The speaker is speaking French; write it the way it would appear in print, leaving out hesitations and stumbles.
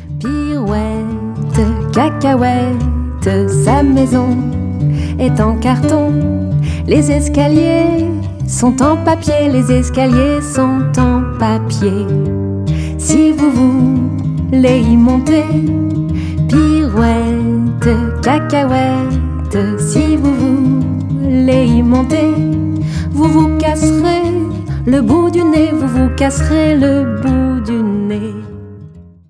Pirouette, cacahuète, sa maison est en carton. Les escaliers sont en papier, les escaliers sont en papier. Si vous voulez y monter, pirouette, cacahuète, si vous voulez y monter, vous vous casserez le bout du nez, vous vous casserez le bout du nez.